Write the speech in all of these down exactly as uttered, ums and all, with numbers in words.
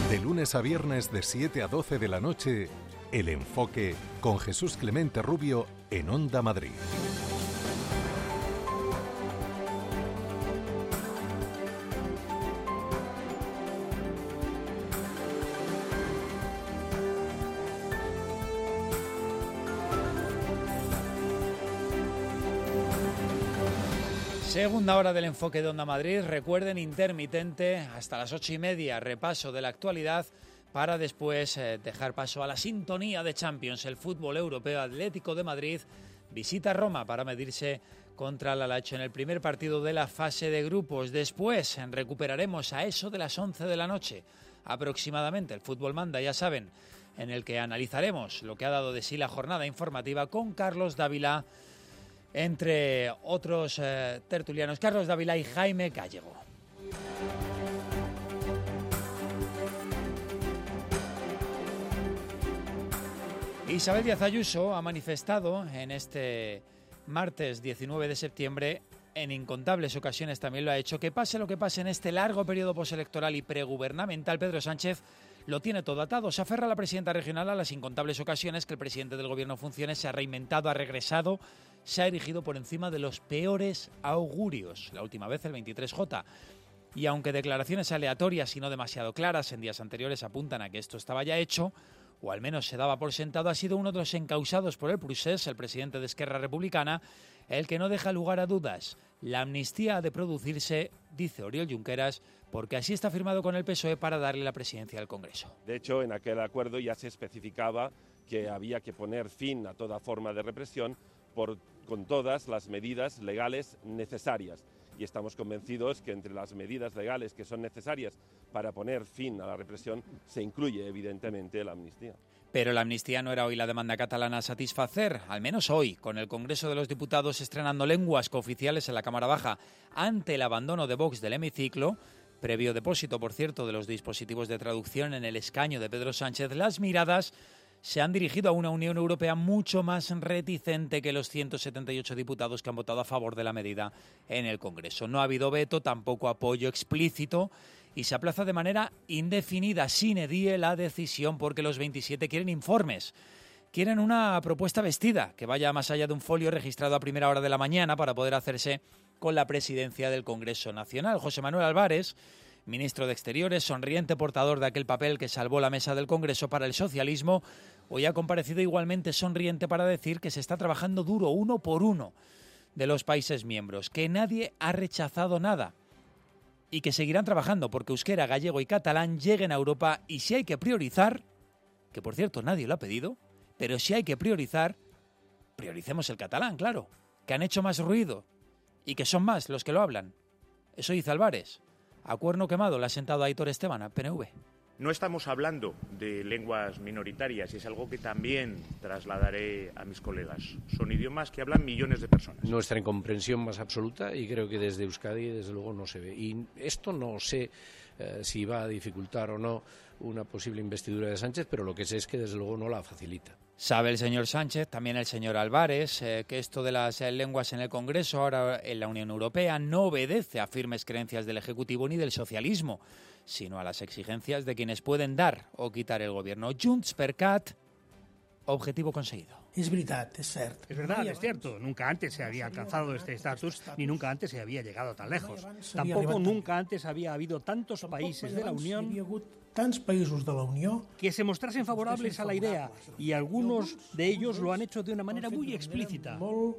De lunes a viernes de siete a doce de la noche, El Enfoque con Jesús Clemente Rubio en Onda Madrid. Segunda hora del Enfoque de Onda Madrid. Recuerden, intermitente hasta las ocho y media, repaso de la actualidad para después eh, dejar paso a la sintonía de Champions. El fútbol europeo. Atlético de Madrid visita Roma para medirse contra el Alacho en el primer partido de la fase de grupos. Después recuperaremos a eso de las once de la noche aproximadamente el Fútbol Manda, ya saben, en el que analizaremos lo que ha dado de sí la jornada informativa con Carlos Dávila, entre otros eh, tertulianos, Carlos Dávila y Jaime Gallego. Isabel Díaz Ayuso ha manifestado en este martes diecinueve de septiembre, en incontables ocasiones también lo ha hecho, que pase lo que pase en este largo periodo postelectoral y pregubernamental, Pedro Sánchez lo tiene todo atado. Se aferra a la presidenta regional a las incontables ocasiones que el presidente del gobierno funcione, se ha reinventado, ha regresado, se ha erigido por encima de los peores augurios. La última vez el veintitrés J. Y aunque declaraciones aleatorias y no demasiado claras en días anteriores apuntan a que esto estaba ya hecho, o al menos se daba por sentado, ha sido uno de los encausados por el procés, el presidente de Esquerra Republicana, el que no deja lugar a dudas. La amnistía ha de producirse, dice Oriol Junqueras, porque así está firmado con el P S O E para darle la presidencia al Congreso. De hecho, en aquel acuerdo ya se especificaba que había que poner fin a toda forma de represión por, con todas las medidas legales necesarias. Y estamos convencidos que entre las medidas legales que son necesarias para poner fin a la represión se incluye evidentemente la amnistía. Pero la amnistía no era hoy la demanda catalana a satisfacer, al menos hoy, con el Congreso de los Diputados estrenando lenguas cooficiales en la Cámara Baja ante el abandono de Vox del hemiciclo, previo depósito, por cierto, de los dispositivos de traducción en el escaño de Pedro Sánchez. Las miradas se han dirigido a una Unión Europea mucho más reticente que los ciento setenta y ocho diputados que han votado a favor de la medida en el Congreso. No ha habido veto, tampoco apoyo explícito, y se aplaza de manera indefinida, sine die, la decisión, porque los veintisiete quieren informes. Quieren una propuesta vestida, que vaya más allá de un folio registrado a primera hora de la mañana para poder hacerse con la presidencia del Congreso Nacional. José Manuel Álvarez, ministro de Exteriores, sonriente portador de aquel papel que salvó la mesa del Congreso para el socialismo, hoy ha comparecido igualmente sonriente para decir que se está trabajando duro, uno por uno, de los países miembros, que nadie ha rechazado nada y que seguirán trabajando porque euskera, gallego y catalán lleguen a Europa, y si hay que priorizar, que por cierto nadie lo ha pedido, pero si hay que priorizar, prioricemos el catalán, claro, que han hecho más ruido y que son más los que lo hablan. Eso dice Álvarez. A cuerno quemado le ha sentado a Aitor Esteban, a P N V. No estamos hablando de lenguas minoritarias y es algo que también trasladaré a mis colegas. Son idiomas que hablan millones de personas. Nuestra incomprensión más absoluta, y creo que desde Euskadi desde luego no se ve. Y esto no sé eh, si va a dificultar o no una posible investidura de Sánchez, pero lo que sé es que desde luego no la facilita. Sabe el señor Sánchez, también el señor Álvarez, eh, que esto de las eh, lenguas en el Congreso, ahora en la Unión Europea, no obedece a firmes creencias del Ejecutivo ni del socialismo, sino a las exigencias de quienes pueden dar o quitar el gobierno. Junts per Cat, objetivo conseguido. Es verdad, es cierto. Es verdad, es cierto. Nunca antes se había alcanzado este estatus, ni nunca antes se había llegado tan lejos. Tampoco nunca antes había habido tantos países de la Unión que se mostrasen favorables a la idea, y algunos de ellos lo han hecho de una manera muy explícita.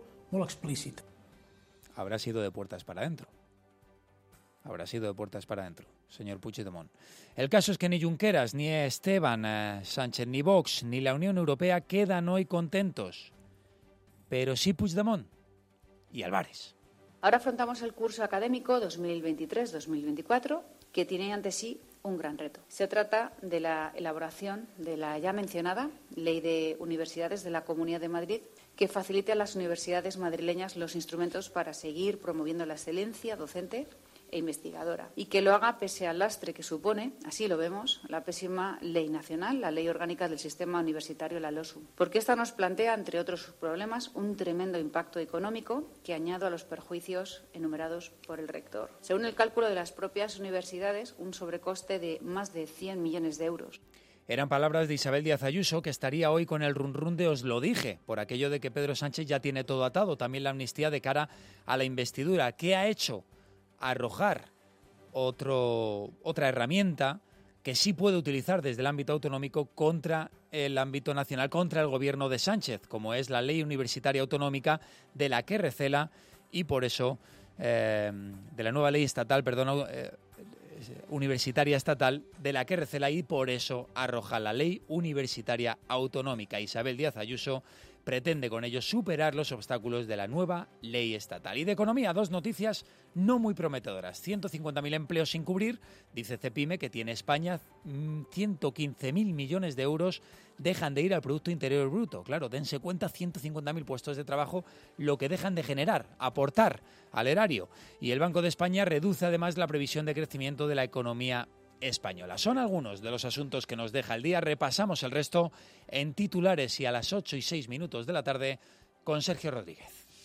Habrá sido de puertas para adentro. Habrá sido de puertas para adentro, señor Puigdemont. El caso es que ni Junqueras, ni Esteban eh, Sánchez, ni Vox, ni la Unión Europea quedan hoy contentos. Pero sí Puigdemont y Álvarez. Ahora afrontamos el curso académico dos mil veintitrés dos mil veinticuatro, que tiene ante sí un gran reto. Se trata de la elaboración de la ya mencionada Ley de Universidades de la Comunidad de Madrid, que facilite a las universidades madrileñas los instrumentos para seguir promoviendo la excelencia docente e investigadora, y que lo haga pese al lastre que supone, así lo vemos, la pésima ley nacional, la Ley Orgánica del Sistema Universitario, la LOSU. Porque esta nos plantea, entre otros problemas, un tremendo impacto económico que añado a los perjuicios enumerados por el rector. Según el cálculo de las propias universidades, un sobrecoste de más de cien millones de euros. Eran palabras de Isabel Díaz Ayuso, que estaría hoy con el run run de os lo dije, por aquello de que Pedro Sánchez ya tiene todo atado, también la amnistía de cara a la investidura. ¿Qué ha hecho? Arrojar otro, otra herramienta que sí puede utilizar desde el ámbito autonómico contra el ámbito nacional, contra el gobierno de Sánchez, como es la Ley Universitaria Autonómica, de la que recela, y por eso, eh, de la nueva ley estatal, perdón, eh, universitaria estatal, de la que recela, y por eso arroja la Ley Universitaria Autonómica. Isabel Díaz Ayuso pretende con ello superar los obstáculos de la nueva ley estatal. Y de economía, dos noticias no muy prometedoras. ciento cincuenta mil empleos sin cubrir, dice Cepime, que tiene España, ciento quince mil millones de euros dejan de ir al Producto Interior Bruto. Claro, dense cuenta, ciento cincuenta mil puestos de trabajo, lo que dejan de generar, aportar al erario. Y el Banco de España reduce además la previsión de crecimiento de la economía española. Son algunos de los asuntos que nos deja el día. Repasamos el resto en titulares y a las ocho y seis minutos de la tarde con Sergio Rodríguez.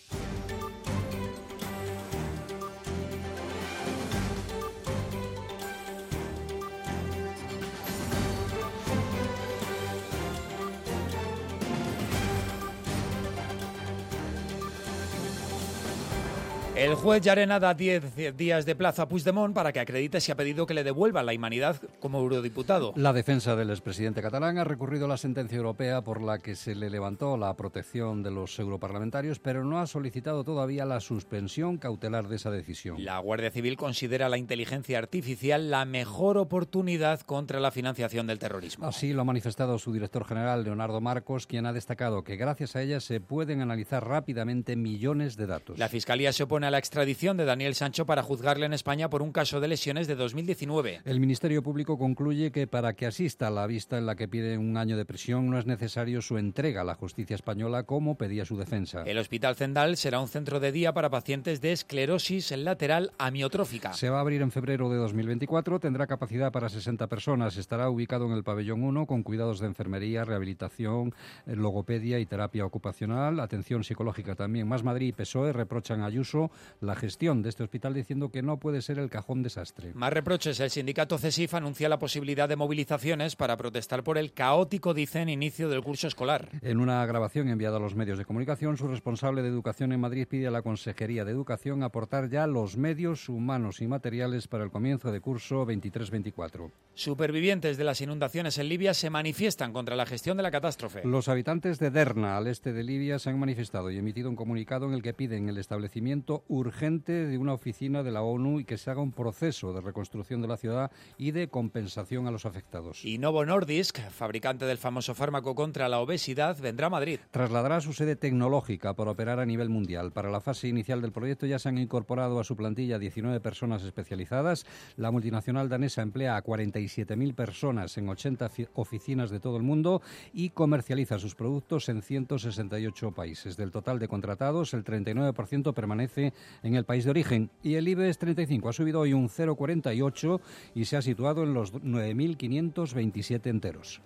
El juez Llarena da diez días de plazo a Puigdemont para que acredite si ha pedido que le devuelvan la inmunidad como eurodiputado. La defensa del expresidente catalán ha recurrido a la sentencia europea por la que se le levantó la protección de los europarlamentarios, pero no ha solicitado todavía la suspensión cautelar de esa decisión. La Guardia Civil considera la inteligencia artificial la mejor oportunidad contra la financiación del terrorismo. Así lo ha manifestado su director general, Leonardo Marcos, quien ha destacado que gracias a ella se pueden analizar rápidamente millones de datos. La Fiscalía se opone a la extradición de Daniel Sancho para juzgarle en España por un caso de lesiones de dos mil diecinueve. El Ministerio Público concluye que para que asista a la vista en la que pide un año de prisión no es necesario su entrega a la justicia española como pedía su defensa. El Hospital Zendal será un centro de día para pacientes de esclerosis lateral amiotrófica. Se va a abrir en febrero de dos mil veinticuatro, tendrá capacidad para sesenta personas, estará ubicado en el pabellón uno con cuidados de enfermería, rehabilitación, logopedia y terapia ocupacional, atención psicológica también. Más Madrid y P S O E reprochan a Ayuso la gestión de este hospital diciendo que no puede ser el cajón desastre. Más reproches. El sindicato CESIF anuncia la posibilidad de movilizaciones para protestar por el caótico, dicen, inicio del curso escolar. En una grabación enviada a los medios de comunicación, su responsable de Educación en Madrid pide a la Consejería de Educación aportar ya los medios humanos y materiales para el comienzo de curso veintitrés veinticuatro. Supervivientes de las inundaciones en Libia se manifiestan contra la gestión de la catástrofe. Los habitantes de Derna, al este de Libia, se han manifestado y emitido un comunicado en el que piden el establecimiento urgente de una oficina de la ONU y que se haga un proceso de reconstrucción de la ciudad y de compensación a los afectados. Y Novo Nordisk, fabricante del famoso fármaco contra la obesidad, vendrá a Madrid. Trasladará su sede tecnológica para operar a nivel mundial. Para la fase inicial del proyecto ya se han incorporado a su plantilla diecinueve personas especializadas. La multinacional danesa emplea a cuarenta y siete mil personas en ochenta oficinas de todo el mundo y comercializa sus productos en ciento sesenta y ocho países. Del total de contratados, el treinta y nueve por ciento permanece en el país de origen y el IBEX treinta y cinco ha subido hoy un cero coma cuarenta y ocho y se ha situado en los nueve mil quinientos veintisiete enteros.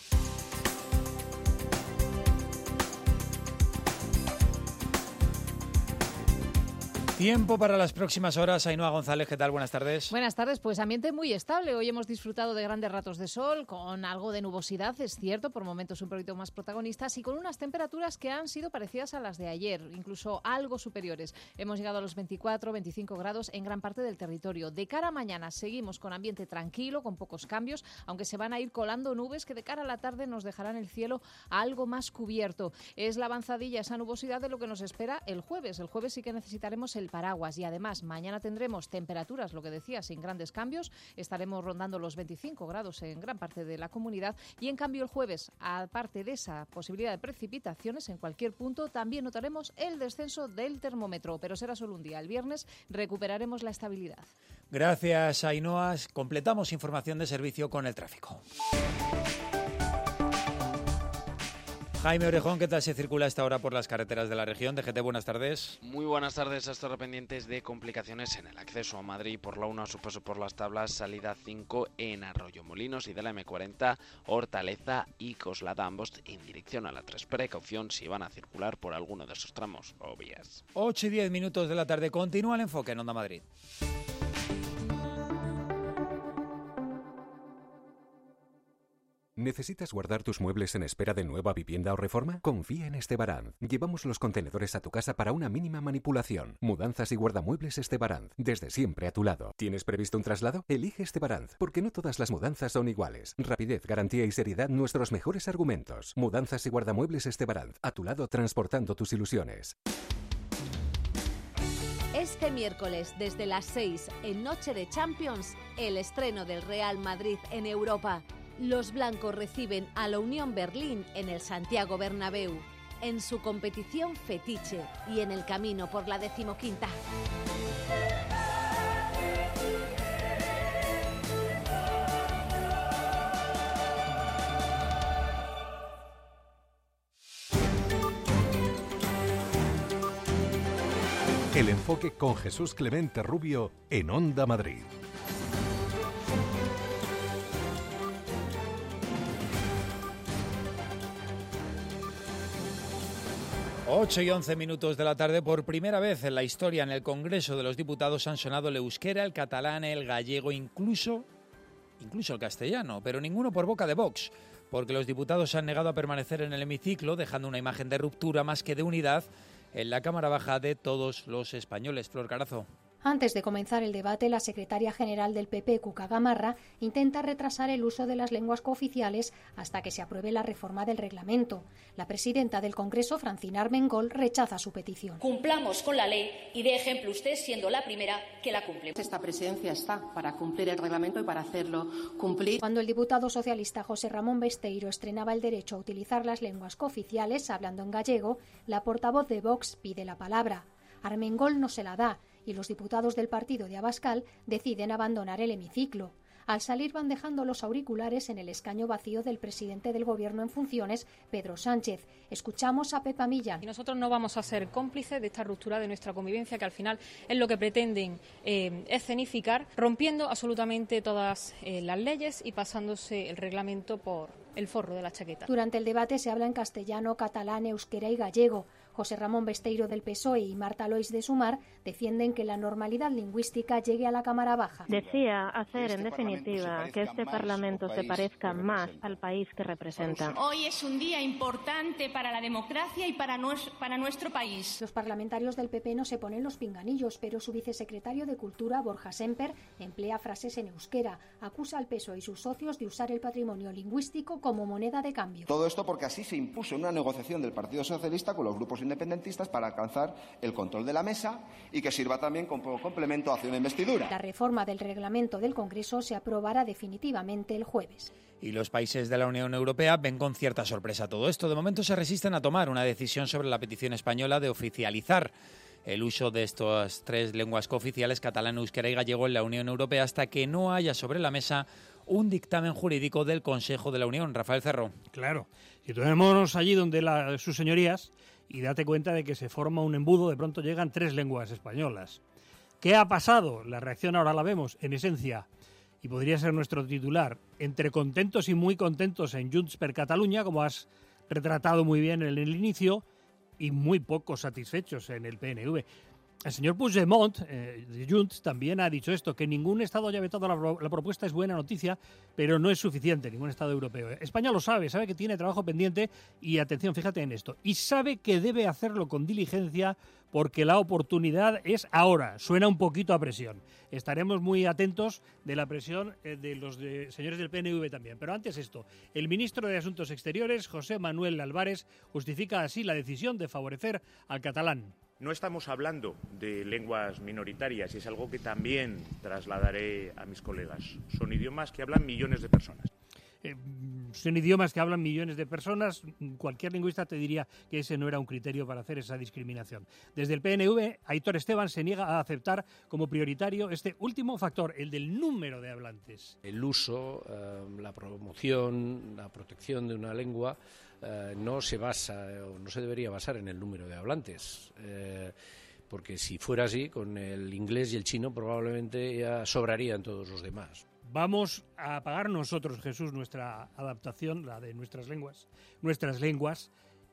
Tiempo para las próximas horas. Ainhoa González, ¿qué tal? Buenas tardes. Buenas tardes, pues ambiente muy estable. Hoy hemos disfrutado de grandes ratos de sol, con algo de nubosidad, es cierto, por momentos un poquito más protagonistas, y con unas temperaturas que han sido parecidas a las de ayer, incluso algo superiores. Hemos llegado a los veinticuatro, veinticinco grados en gran parte del territorio. De cara a mañana seguimos con ambiente tranquilo, con pocos cambios, aunque se van a ir colando nubes que de cara a la tarde nos dejarán el cielo algo más cubierto. Es la avanzadilla, esa nubosidad, de lo que nos espera el jueves. El jueves sí que necesitaremos el paraguas y además mañana tendremos temperaturas, lo que decía, sin grandes cambios. Estaremos rondando los veinticinco grados en gran parte de la comunidad y en cambio el jueves, aparte de esa posibilidad de precipitaciones en cualquier punto, también notaremos el descenso del termómetro, pero será solo un día. El viernes recuperaremos la estabilidad. Gracias, Ainhoa. Completamos información de servicio con el tráfico. Jaime Orejón, ¿qué tal se circula a esta hora por las carreteras de la región? D G T, buenas tardes. Muy buenas tardes. Hasta pendientes de complicaciones en el acceso a Madrid por la uno a su paso por las tablas, salida cinco en Arroyomolinos, y de la eme cuarenta, Hortaleza y Coslada, ambos en dirección a la tres. Precaución si van a circular por alguno de esos tramos o vías. ocho y diez minutos de la tarde, continúa el enfoque en Onda Madrid. ¿Necesitas guardar tus muebles en espera de nueva vivienda o reforma? Confía en Estebaranz. Llevamos los contenedores a tu casa para una mínima manipulación. Mudanzas y guardamuebles Estebaranz. Desde siempre a tu lado. ¿Tienes previsto un traslado? Elige Estebaranz, porque no todas las mudanzas son iguales. Rapidez, garantía y seriedad, nuestros mejores argumentos. Mudanzas y guardamuebles Estebaranz. A tu lado, transportando tus ilusiones. Este miércoles, desde las seis, en Noche de Champions, el estreno del Real Madrid en Europa. Los blancos reciben a la Unión Berlín en el Santiago Bernabéu, en su competición fetiche y en el camino por la decimoquinta. El enfoque con Jesús Clemente Rubio en Onda Madrid. ocho y once minutos de la tarde. Por primera vez en la historia en el Congreso de los Diputados han sonado el euskera, el catalán, el gallego, incluso, incluso el castellano, pero ninguno por boca de Vox, porque los diputados se han negado a permanecer en el hemiciclo, dejando una imagen de ruptura más que de unidad en la Cámara Baja de todos los españoles. Flor Carazo. Antes de comenzar el debate, la secretaria general del P P, Cuca Gamarra, intenta retrasar el uso de las lenguas cooficiales hasta que se apruebe la reforma del reglamento. La presidenta del Congreso, Francina Armengol, rechaza su petición. Cumplamos con la ley y dé ejemplo usted, siendo la primera que la cumple. Esta presidencia está para cumplir el reglamento y para hacerlo cumplir. Cuando el diputado socialista José Ramón Besteiro estrenaba el derecho a utilizar las lenguas cooficiales, hablando en gallego, la portavoz de Vox pide la palabra. Armengol no se la da y los diputados del partido de Abascal deciden abandonar el hemiciclo. Al salir van dejando los auriculares en el escaño vacío del presidente del Gobierno en funciones, Pedro Sánchez. Escuchamos a Pepa Millán. Y nosotros no vamos a ser cómplices de esta ruptura de nuestra convivencia, que al final es lo que pretenden eh, escenificar, rompiendo absolutamente todas eh, las leyes y pasándose el reglamento por el forro de la chaqueta. Durante el debate se habla en castellano, catalán, euskera y gallego. José Ramón Besteiro del P S O E y Marta Lois de Sumar defienden que la normalidad lingüística llegue a la Cámara Baja. Decía hacer, en definitiva, que este Parlamento se parezca más al país que representa. Hoy es un día importante para la democracia y para, nues- para nuestro país. Los parlamentarios del P P no se ponen los pinganillos, pero su vicesecretario de Cultura, Borja Semper, emplea frases en euskera. Acusa al P S O E y sus socios de usar el patrimonio lingüístico como moneda de cambio. Todo esto porque así se impuso una negociación del Partido Socialista con los grupos independentistas para alcanzar el control de la mesa y que sirva también como complemento hacia una investidura. La reforma del reglamento del Congreso se aprobará definitivamente el jueves. Y los países de la Unión Europea ven con cierta sorpresa todo esto. De momento se resisten a tomar una decisión sobre la petición española de oficializar el uso de estas tres lenguas cooficiales, catalán, euskera y gallego, en la Unión Europea hasta que no haya sobre la mesa un dictamen jurídico del Consejo de la Unión. Rafael Cerro. Claro, si tenemos allí donde la, sus señorías, y date cuenta de que se forma un embudo, de pronto llegan tres lenguas españolas. ¿Qué ha pasado? La reacción ahora la vemos, en esencia, y podría ser nuestro titular, entre contentos y muy contentos en Junts per Catalunya, como has retratado muy bien en el inicio, y muy poco satisfechos en el P N V. El señor Puigdemont, eh, de Junts, también ha dicho esto, que ningún Estado haya vetado la, la propuesta es buena noticia, pero no es suficiente, ningún Estado europeo. España lo sabe, sabe que tiene trabajo pendiente y, atención, fíjate en esto, y sabe que debe hacerlo con diligencia porque la oportunidad es ahora. Suena un poquito a presión. Estaremos muy atentos de la presión eh, de los de, señores del P N V también. Pero antes esto, el ministro de Asuntos Exteriores, José Manuel Álvarez, justifica así la decisión de favorecer al catalán. No estamos hablando de lenguas minoritarias y es algo que también trasladaré a mis colegas. Son idiomas que hablan millones de personas. Eh, son idiomas que hablan millones de personas. Cualquier lingüista te diría que ese no era un criterio para hacer esa discriminación. Desde el P N V, Aitor Esteban se niega a aceptar como prioritario este último factor, el del número de hablantes. El uso, eh, la promoción, la protección de una lengua eh, no se basa o no se debería basar en el número de hablantes. Eh, porque si fuera así, con el inglés y el chino probablemente ya sobrarían todos los demás. Vamos a pagar nosotros, Jesús, nuestra adaptación, la de nuestras lenguas, nuestras lenguas,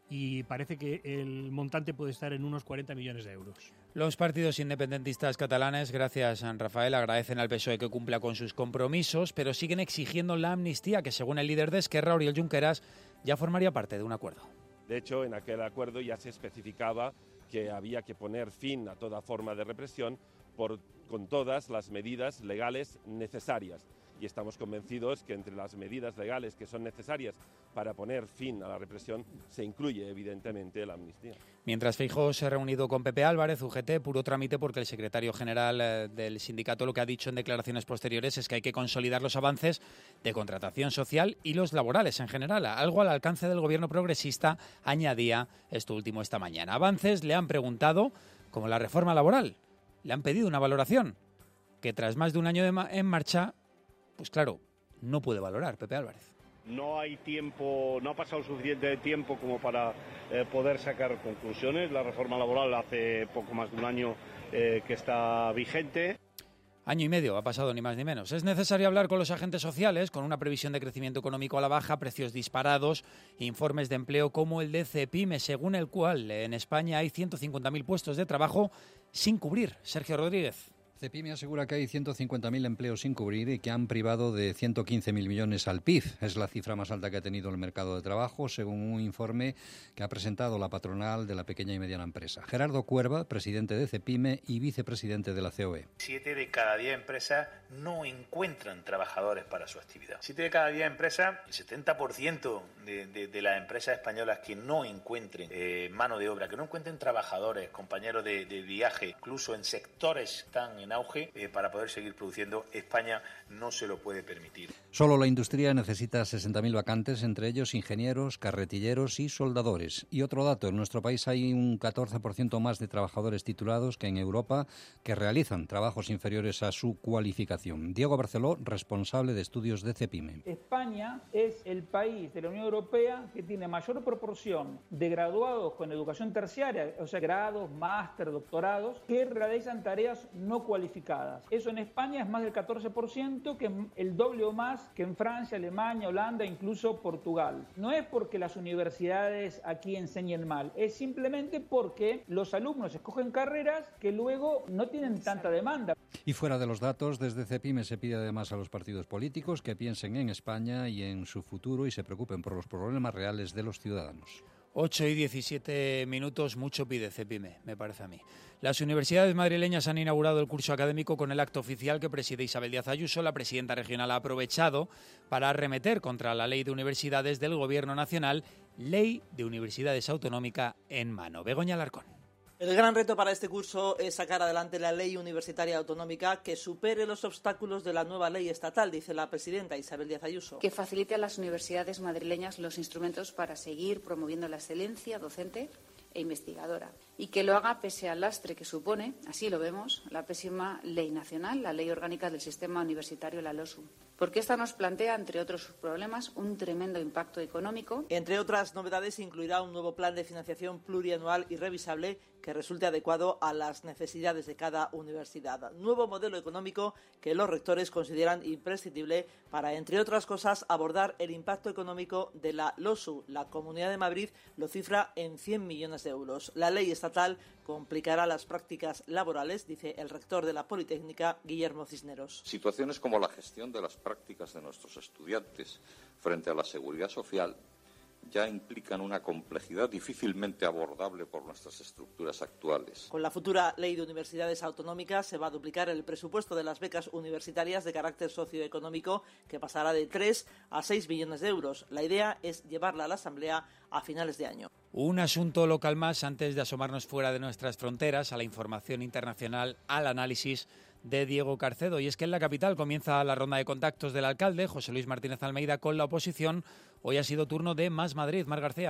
y parece que el montante puede estar en unos cuarenta millones de euros. Los partidos independentistas catalanes, gracias a Rafael, agradecen al P S O E que cumpla con sus compromisos, pero siguen exigiendo la amnistía, que según el líder de Esquerra, Oriol Junqueras, ya formaría parte de un acuerdo. De hecho, en aquel acuerdo ya se especificaba que había que poner fin a toda forma de represión por, con todas las medidas legales necesarias. Y estamos convencidos que entre las medidas legales que son necesarias para poner fin a la represión se incluye evidentemente la amnistía. Mientras Feijóo se ha reunido con Pepe Álvarez, U G T, puro trámite, porque el secretario general eh, del sindicato lo que ha dicho en declaraciones posteriores es que hay que consolidar los avances de contratación social y los laborales en general, algo al alcance del gobierno progresista, añadía esto último esta mañana. Avances le han preguntado, como la reforma laboral, le han pedido una valoración, que tras más de un año de ma- en marcha, pues claro, no puede valorar Pepe Álvarez. No hay tiempo, no ha pasado suficiente tiempo como para eh, poder sacar conclusiones. La reforma laboral hace poco más de un año eh, que está vigente. Año y medio ha pasado, ni más ni menos. Es necesario hablar con los agentes sociales, con una previsión de crecimiento económico a la baja, precios disparados, informes de empleo como el de Cepime, según el cual en España hay ciento cincuenta mil puestos de trabajo sin cubrir. Sergio Rodríguez. Cepime asegura que hay ciento cincuenta mil empleos sin cubrir y que han privado de ciento quince mil millones al P I B. Es la cifra más alta que ha tenido el mercado de trabajo, según un informe que ha presentado la patronal de la pequeña y mediana empresa. Gerardo Cuerva, presidente de Cepime y vicepresidente de la C O E. Siete de cada diez empresas no encuentran trabajadores para su actividad. Siete de cada diez empresas, el setenta por ciento de, de, de las empresas españolas que no encuentren eh, mano de obra, que no encuentren trabajadores, compañeros de, de viaje, incluso en sectores tan en auge, eh, para poder seguir produciendo, España no se lo puede permitir. Solo la industria necesita sesenta mil vacantes, entre ellos ingenieros, carretilleros y soldadores. Y otro dato, en nuestro país hay un catorce por ciento más de trabajadores titulados que en Europa que realizan trabajos inferiores a su cualificación. Diego Barceló, responsable de estudios de Cepime. España es el país de la Unión Europea que tiene mayor proporción de graduados con educación terciaria, o sea, grados, máster, doctorados, que realizan tareas no cualificadas. Eso en España es más del catorce por ciento, que es el doble o más que en Francia, Alemania, Holanda, incluso Portugal. No es porque las universidades aquí enseñen mal, es simplemente porque los alumnos escogen carreras que luego no tienen tanta demanda. Y fuera de los datos, desde Cepime se pide además a los partidos políticos que piensen en España y en su futuro y se preocupen por los problemas reales de los ciudadanos. ocho y diecisiete minutos, mucho pide Cepime, me parece a mí. Las universidades madrileñas han inaugurado el curso académico con el acto oficial que preside Isabel Díaz Ayuso. La presidenta regional ha aprovechado para arremeter contra la Ley de Universidades del Gobierno Nacional, Ley de Universidades Autonómica en mano. Begoña Alarcón. El gran reto para este curso es sacar adelante la ley universitaria autonómica que supere los obstáculos de la nueva ley estatal, dice la presidenta Isabel Díaz Ayuso. Que facilite a las universidades madrileñas los instrumentos para seguir promoviendo la excelencia docente e investigadora y que lo haga pese al lastre que supone, así lo vemos, la pésima ley nacional, la ley orgánica del sistema universitario, la LOSU. Porque esta nos plantea, entre otros problemas, un tremendo impacto económico. Entre otras novedades, incluirá un nuevo plan de financiación plurianual y revisable que resulte adecuado a las necesidades de cada universidad. Nuevo modelo económico que los rectores consideran imprescindible para, entre otras cosas, abordar el impacto económico de la LOSU. La Comunidad de Madrid lo cifra en cien millones de euros. La ley estatal complicará las prácticas laborales, dice el rector de la Politécnica, Guillermo Cisneros. Situaciones como la gestión de las prácticas de nuestros estudiantes frente a la seguridad social ya implican una complejidad difícilmente abordable por nuestras estructuras actuales. Con la futura Ley de Universidades Autonómicas se va a duplicar el presupuesto de las becas universitarias de carácter socioeconómico, que pasará de tres a seis millones de euros. La idea es llevarla a la Asamblea a finales de año. Un asunto local más antes de asomarnos fuera de nuestras fronteras, a la información internacional, al análisis de Diego Carcedo. Y es que en la capital comienza la ronda de contactos del alcalde, José Luis Martínez Almeida, con la oposición. Hoy ha sido turno de Más Madrid. Mar García.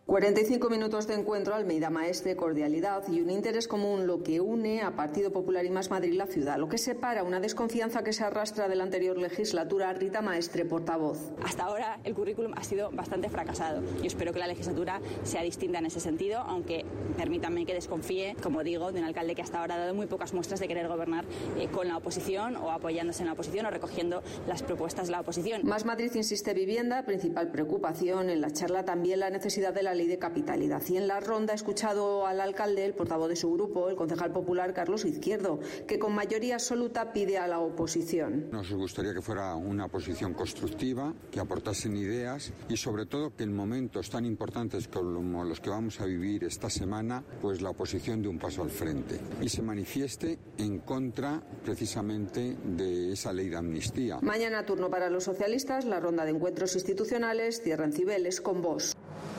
cuarenta y cinco minutos de encuentro, Almeida Maestre, cordialidad y un interés común, lo que une a Partido Popular y Más Madrid la ciudad. Lo que separa, una desconfianza que se arrastra de la anterior legislatura. Rita Maestre, portavoz. Hasta ahora el currículum ha sido bastante fracasado. Yo espero que la legislatura sea distinta en ese sentido, aunque permítanme que desconfíe, como digo, de un alcalde que hasta ahora ha dado muy pocas muestras de querer gobernar eh, con la oposición o apoyándose en la oposición o recogiendo las propuestas de la oposición. Más Madrid insiste vivienda, principal preocupación. En la charla también la necesidad de la ley de capitalidad. Y en la ronda he escuchado al alcalde, el portavoz de su grupo, el concejal popular Carlos Izquierdo, que con mayoría absoluta pide a la oposición. Nos gustaría que fuera una oposición constructiva, que aportasen ideas y sobre todo que en momentos tan importantes como los que vamos a vivir esta semana, pues la oposición dé un paso al frente y se manifieste en contra precisamente de esa ley de amnistía. Mañana turno para los socialistas, la ronda de encuentros institucionales cierra en Cibeles con Vox.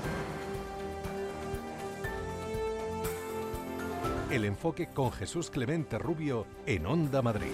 El enfoque con Jesús Clemente Rubio en Onda Madrid.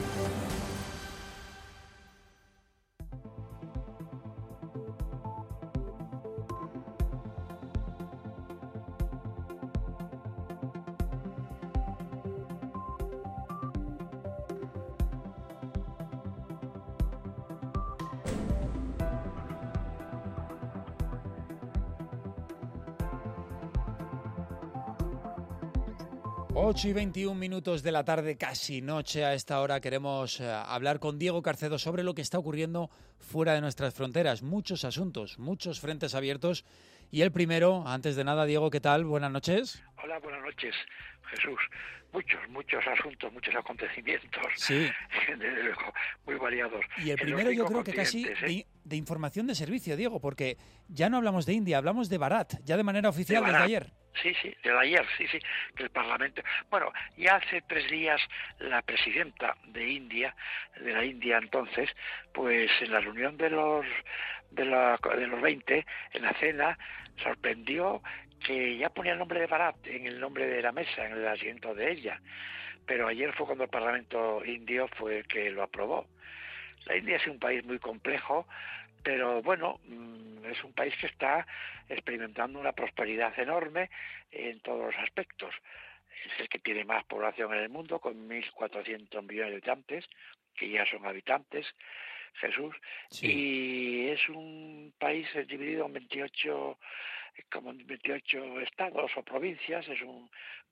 ocho y veintiún minutos de la tarde, casi noche. A esta hora queremos eh, hablar con Diego Carcedo sobre lo que está ocurriendo fuera de nuestras fronteras. Muchos asuntos, muchos frentes abiertos. Y el primero, antes de nada, Diego, ¿qué tal? Buenas noches. Hola, buenas noches, Jesús. Muchos, muchos asuntos, muchos acontecimientos. Sí. Desde luego, muy variados. Y el primero yo creo que casi ¿eh? de, de información de servicio, Diego, porque ya no hablamos de India, hablamos de Bharat, ya de manera oficial de desde ayer. Sí, sí, desde ayer, sí, sí, que el Parlamento... Bueno, ya hace tres días la presidenta de India, de la India entonces, pues en la reunión de los de, la, de los veinte, en la cena, sorprendió que ya ponía el nombre de Bharat en el nombre de la mesa, en el asiento de ella. Pero ayer fue cuando el Parlamento indio fue el que lo aprobó. La India es un país muy complejo, pero bueno, es un país que está experimentando una prosperidad enorme en todos los aspectos. Es el que tiene más población en el mundo, con mil cuatrocientos millones de habitantes, que ya son habitantes, Jesús, sí. Y es un país dividido en veintiocho, como en veintiocho estados o provincias. Es un,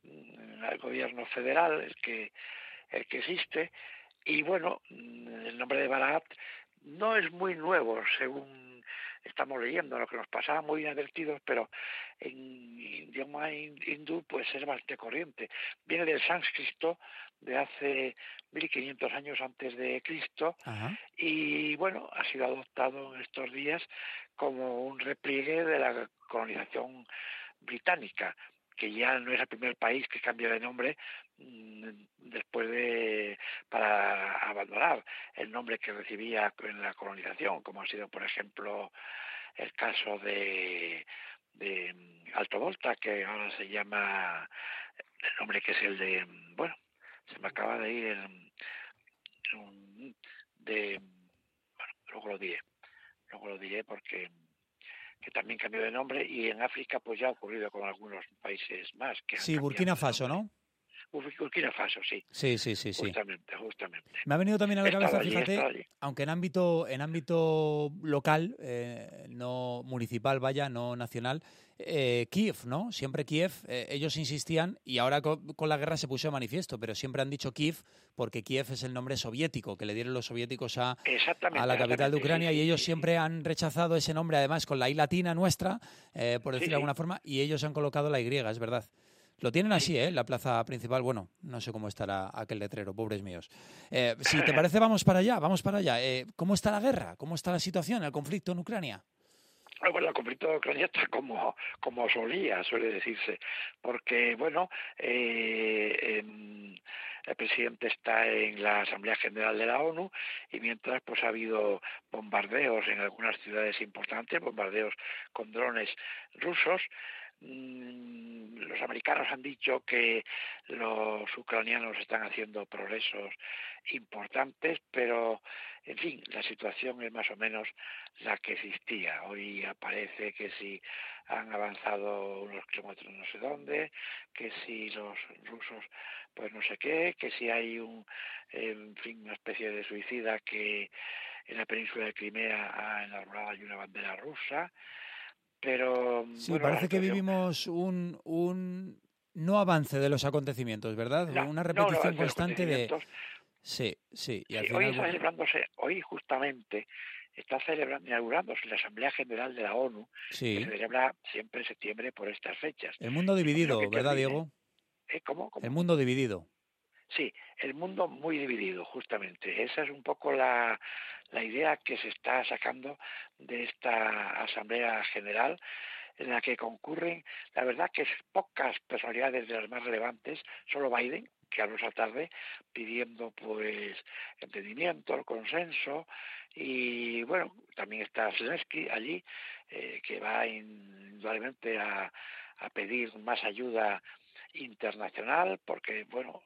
un gobierno federal el que, el que existe, y bueno, el nombre de Bharat no es muy nuevo, según estamos leyendo, lo que nos pasaba muy inadvertidos, pero en idioma hindú pues es bastante corriente. Viene del sánscrito de hace mil quinientos años antes de Cristo. Ajá. Y bueno, ha sido adoptado en estos días como un repliegue de la colonización británica, que ya no es el primer país que cambia de nombre después de para abandonar el nombre que recibía en la colonización, como ha sido, por ejemplo, el caso de, de Alto Volta, que ahora se llama el nombre que es el de, bueno, se me acaba de ir el, de, bueno, luego lo diré, luego lo diré porque que también cambió de nombre, y en África pues ya ha ocurrido con algunos países más. Que sí, Burkina Faso, ¿no? Burkina Faso, sí. Sí, sí, sí, sí. Justamente, justamente. Me ha venido también a la cabeza, allí, fíjate, aunque en ámbito en ámbito local, eh, no municipal, vaya, no nacional, eh, Kiev, ¿no? Siempre Kiev, eh, ellos insistían, y ahora con, con la guerra se puso de manifiesto, pero siempre han dicho Kiev porque Kiev es el nombre soviético que le dieron los soviéticos a, a la capital de Ucrania, sí, sí, y ellos sí, siempre sí. han rechazado ese nombre, además con la I latina nuestra, eh, por decirlo sí, de alguna sí. forma, y ellos han colocado la Y, es verdad. Lo tienen así, ¿eh? La plaza principal, bueno, no sé cómo estará aquel letrero, pobres míos. Eh, si te parece, vamos para allá, vamos para allá. Eh, ¿Cómo está la guerra? ¿Cómo está la situación, el conflicto en Ucrania? Bueno, el conflicto de Ucrania está como, como solía, suele decirse, porque, bueno, eh, eh, el presidente está en la Asamblea General de la ONU, y mientras pues ha habido bombardeos en algunas ciudades importantes, bombardeos con drones rusos. Los americanos han dicho que los ucranianos están haciendo progresos importantes, pero, en fin, la situación es más o menos la que existía. Hoy aparece que si han avanzado unos kilómetros no sé dónde, que si los rusos pues no sé qué, que si hay un, en fin, una especie de suicida que en la península de Crimea ha enarbolado hay una bandera rusa. Pero sí, bueno, parece que situación... vivimos un, un no avance de los acontecimientos, ¿verdad? No, Una no, no, repetición de constante de... acontecimientos. Sí, sí. Y al Sí, final, hoy está bueno, celebrándose, hoy justamente está celebrando, inaugurándose la Asamblea General de la ONU, sí. que se celebra siempre en septiembre por estas fechas. El mundo dividido, ¿verdad, termine, Diego? ¿Eh? ¿Cómo? ¿Cómo? El mundo dividido. Sí, el mundo muy dividido, justamente. Esa es un poco la, la idea que se está sacando de esta Asamblea General, en la que concurren, la verdad que es pocas personalidades de las más relevantes, solo Biden, que habló esa tarde, pidiendo pues entendimiento, el consenso, y bueno, también está Zelensky allí, eh, que va indudablemente a, a pedir más ayuda internacional, porque bueno,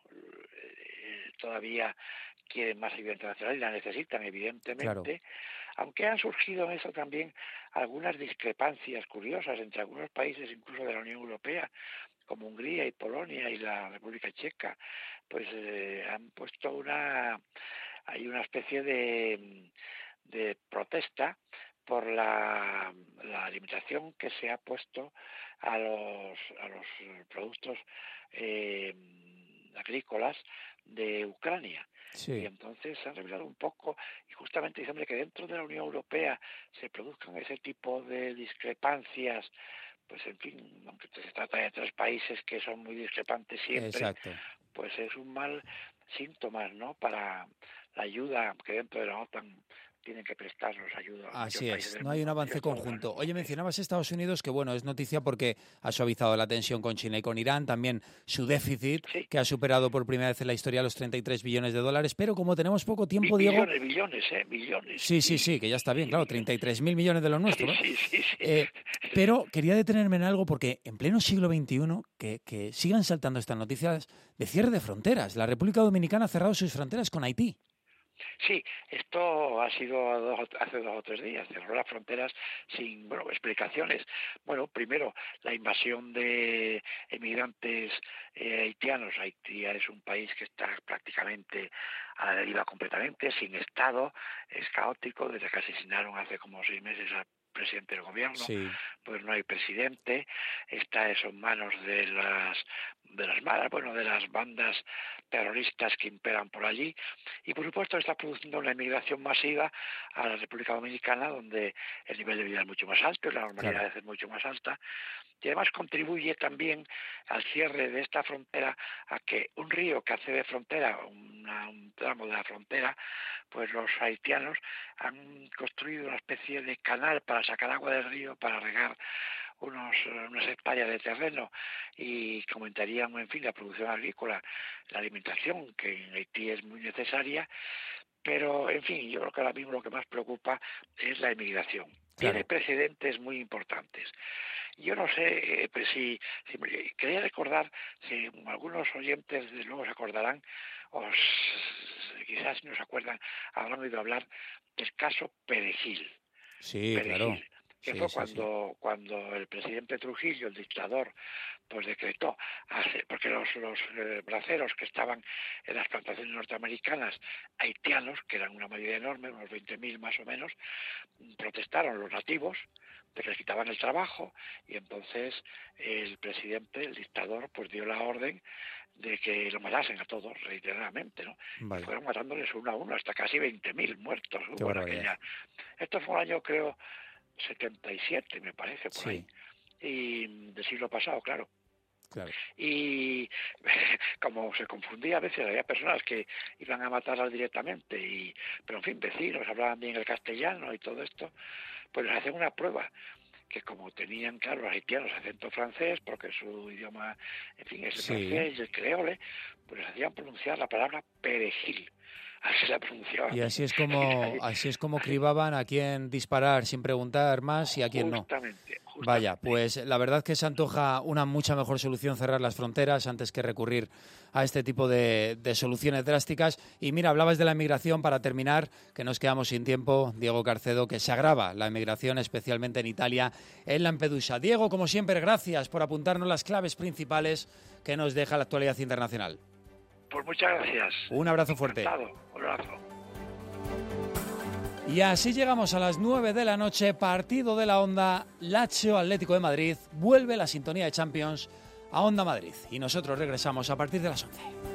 eh, todavía quieren más ayuda internacional y la necesitan, evidentemente, claro. Aunque han surgido en eso también algunas discrepancias curiosas entre algunos países, incluso de la Unión Europea, como Hungría y Polonia y la República Checa, pues eh, han puesto una, hay una especie de, de protesta por la, la limitación que se ha puesto a los, a los productos eh, agrícolas de Ucrania. Sí. Y entonces se han revelado un poco, y justamente dice, hombre, que dentro de la Unión Europea se produzcan ese tipo de discrepancias, pues en fin, aunque se trata de tres países que son muy discrepantes siempre, exacto. Pues es un mal síntoma, ¿no?, para la ayuda que dentro de la OTAN tienen que prestarnos ayuda. Así es, no hay un avance conjunto. Oye, mencionabas Estados Unidos, que bueno, es noticia porque ha suavizado la tensión con China y con Irán, también su déficit, sí. que ha superado por primera vez en la historia los treinta y tres billones de dólares, pero como tenemos poco tiempo, billones, Diego... Billones, eh, billones. Sí, sí, sí, que ya está bien, claro, treinta y tres mil millones de los nuestros, ¿no? Sí, sí, sí. Eh, pero quería detenerme en algo porque en pleno siglo veintiuno, que, que sigan saltando estas noticias de cierre de fronteras. La República Dominicana ha cerrado sus fronteras con Haití. Sí, esto ha sido dos, hace dos o tres días, cerró las fronteras sin, bueno, explicaciones. Bueno, primero, la invasión de emigrantes eh, haitianos. Haití es un país que está prácticamente a la deriva completamente, sin Estado, es caótico, desde que asesinaron hace como seis meses al presidente del gobierno, sí. pues no hay presidente, está eso en manos de las de las malas, bueno, de las bandas terroristas que imperan por allí, y por supuesto está produciendo una inmigración masiva a la República Dominicana, donde el nivel de vida es mucho más alto y la normalidad claro. es mucho más alta, y además contribuye también al cierre de esta frontera a que un río que hace de frontera, una, un tramo de la frontera, pues los haitianos han construido una especie de canal para sacar agua del río, para regar unos, unas hectáreas de terreno y comentarían, en fin, la producción agrícola, la alimentación, que en Haití es muy necesaria, pero, en fin, yo creo que ahora mismo lo que más preocupa es la emigración. Claro. Tiene precedentes muy importantes. Yo no sé eh, pues si, si quería recordar, si algunos oyentes de luego se acordarán, o quizás si no se acuerdan, habrán oído hablar del caso Perejil. Sí, Perejil, claro. que sí, fue sí, cuando sí. cuando el presidente Trujillo, el dictador, pues decretó, hace, porque los, los eh, braceros que estaban en las plantaciones norteamericanas, haitianos, que eran una mayoría enorme, unos veinte mil más o menos, protestaron los nativos, de que les quitaban el trabajo, y entonces el presidente, el dictador, pues dio la orden de que lo matasen a todos, reiteradamente, ¿no? Vale. Y fueron matándoles uno a uno, hasta casi veinte mil muertos. Hubo en aquella... Esto fue un año, creo, setenta y siete, me parece, por sí. ahí. Y del siglo pasado, claro. Claro. Y como se confundía a veces, había personas que iban a matarlas directamente, y pero en fin, vecinos, hablaban bien el castellano y todo esto, pues les hacían una prueba, que como tenían, claro, los haitianos acento francés, porque su idioma, en fin, es el sí. francés y el creole, pues les hacían pronunciar la palabra perejil. Así la pronunciaban. Y así es como así es como cribaban a quién disparar sin preguntar más y a quién justamente, no. Vaya, pues la verdad que se antoja una mucha mejor solución cerrar las fronteras antes que recurrir a este tipo de, de soluciones drásticas. Y mira, hablabas de la emigración, para terminar, que nos quedamos sin tiempo, Diego Carcedo, que se agrava la emigración, especialmente en Italia, en Lampedusa. Diego, como siempre, gracias por apuntarnos las claves principales que nos deja la actualidad internacional. Pues muchas gracias. Un abrazo fuerte. Encantado. Un abrazo. Y así llegamos a las nueve de la noche, partido de la Onda, Lazio Atlético de Madrid, vuelve la sintonía de Champions a Onda Madrid y nosotros regresamos a partir de las once.